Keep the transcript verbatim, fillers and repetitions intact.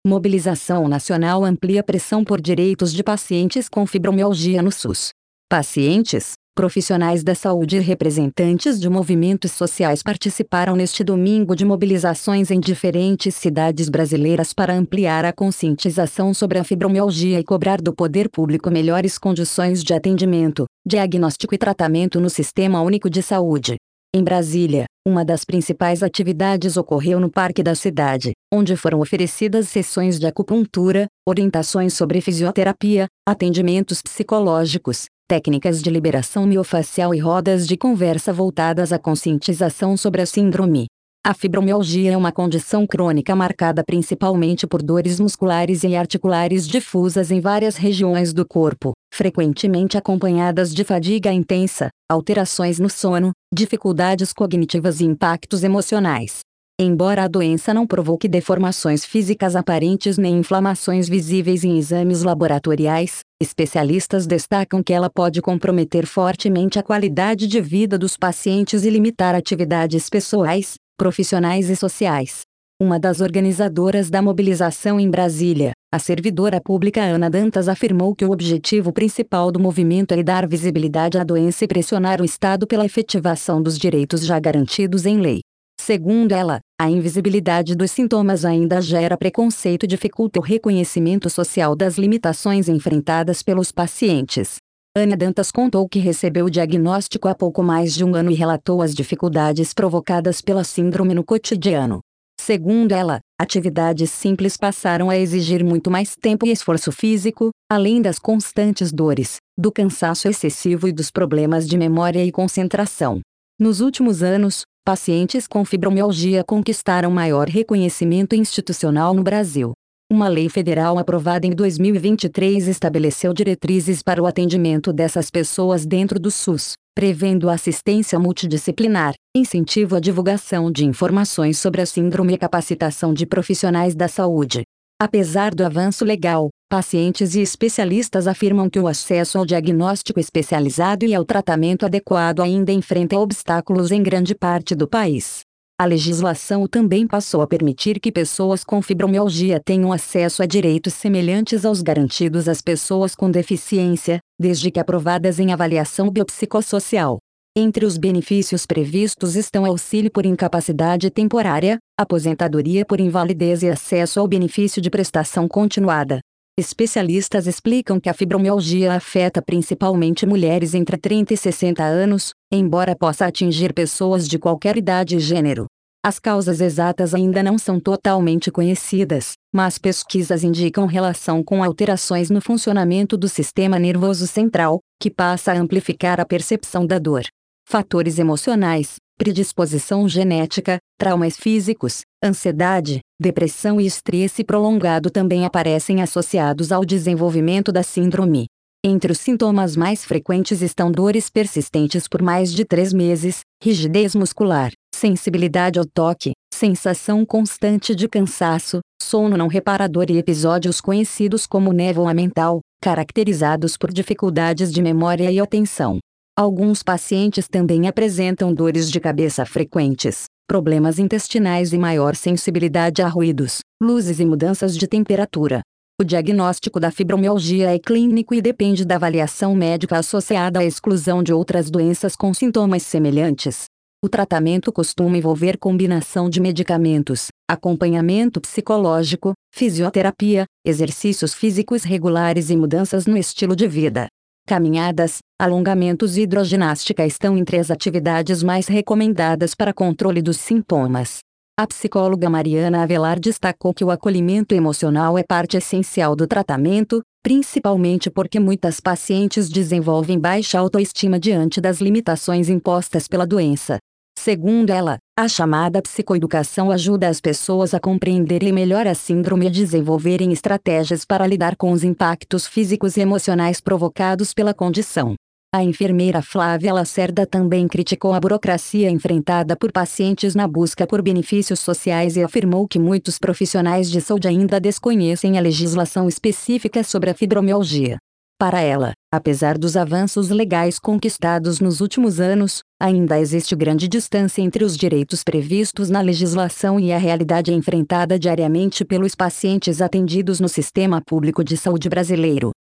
Mobilização nacional amplia pressão por direitos de pacientes com fibromialgia no SUS. Pacientes, profissionais da saúde e representantes de movimentos sociais participaram neste domingo de mobilizações em diferentes cidades brasileiras para ampliar a conscientização sobre a fibromialgia e cobrar do poder público melhores condições de atendimento, diagnóstico e tratamento no Sistema Único de Saúde. Em Brasília, uma das principais atividades ocorreu no Parque da cidade, onde foram oferecidas sessões de acupuntura, orientações sobre fisioterapia, atendimentos psicológicos, técnicas de liberação miofascial e rodas de conversa voltadas à conscientização sobre a síndrome. A fibromialgia é uma condição crônica marcada principalmente por dores musculares e articulares difusas em várias regiões do corpo, frequentemente acompanhadas de fadiga intensa, alterações no sono, dificuldades cognitivas e impactos emocionais. Embora a doença não provoque deformações físicas aparentes nem inflamações visíveis em exames laboratoriais, especialistas destacam que ela pode comprometer fortemente a qualidade de vida dos pacientes e limitar atividades pessoais, profissionais e sociais. Uma das organizadoras da mobilização em Brasília, a servidora pública Ana Dantas, afirmou que o objetivo principal do movimento é dar visibilidade à doença e pressionar o Estado pela efetivação dos direitos já garantidos em lei. Segundo ela, a invisibilidade dos sintomas ainda gera preconceito e dificulta o reconhecimento social das limitações enfrentadas pelos pacientes. Ana Dantas contou que recebeu o diagnóstico há pouco mais de um ano e relatou as dificuldades provocadas pela síndrome no cotidiano. Segundo ela, atividades simples passaram a exigir muito mais tempo e esforço físico, além das constantes dores, do cansaço excessivo e dos problemas de memória e concentração. Nos últimos anos, pacientes com fibromialgia conquistaram maior reconhecimento institucional no Brasil. Uma lei federal aprovada em dois mil e vinte e três estabeleceu diretrizes para o atendimento dessas pessoas dentro do SUS, prevendo assistência multidisciplinar, incentivo à divulgação de informações sobre a síndrome e capacitação de profissionais da saúde. Apesar do avanço legal, pacientes e especialistas afirmam que o acesso ao diagnóstico especializado e ao tratamento adequado ainda enfrenta obstáculos em grande parte do país. A legislação também passou a permitir que pessoas com fibromialgia tenham acesso a direitos semelhantes aos garantidos às pessoas com deficiência, desde que aprovadas em avaliação biopsicossocial. Entre os benefícios previstos estão auxílio por incapacidade temporária, aposentadoria por invalidez e acesso ao benefício de prestação continuada. Especialistas explicam que a fibromialgia afeta principalmente mulheres entre trinta e sessenta anos, embora possa atingir pessoas de qualquer idade e gênero. As causas exatas ainda não são totalmente conhecidas, mas pesquisas indicam relação com alterações no funcionamento do sistema nervoso central, que passa a amplificar a percepção da dor. Fatores emocionais, predisposição genética, traumas físicos, ansiedade, depressão e estresse prolongado também aparecem associados ao desenvolvimento da síndrome. Entre os sintomas mais frequentes estão dores persistentes por mais de três meses, rigidez muscular, sensibilidade ao toque, sensação constante de cansaço, sono não reparador e episódios conhecidos como névoa mental, caracterizados por dificuldades de memória e atenção. Alguns pacientes também apresentam dores de cabeça frequentes, problemas intestinais e maior sensibilidade a ruídos, luzes e mudanças de temperatura. O diagnóstico da fibromialgia é clínico e depende da avaliação médica associada à exclusão de outras doenças com sintomas semelhantes. O tratamento costuma envolver combinação de medicamentos, acompanhamento psicológico, fisioterapia, exercícios físicos regulares e mudanças no estilo de vida. Caminhadas, alongamentos e hidroginástica estão entre as atividades mais recomendadas para controle dos sintomas. A psicóloga Mariana Avelar destacou que o acolhimento emocional é parte essencial do tratamento, principalmente porque muitas pacientes desenvolvem baixa autoestima diante das limitações impostas pela doença. Segundo ela, a chamada psicoeducação ajuda as pessoas a compreenderem melhor a síndrome e a desenvolverem estratégias para lidar com os impactos físicos e emocionais provocados pela condição. A enfermeira Flávia Lacerda também criticou a burocracia enfrentada por pacientes na busca por benefícios sociais e afirmou que muitos profissionais de saúde ainda desconhecem a legislação específica sobre a fibromialgia. Para ela, apesar dos avanços legais conquistados nos últimos anos, ainda existe grande distância entre os direitos previstos na legislação e a realidade enfrentada diariamente pelos pacientes atendidos no sistema público de saúde brasileiro.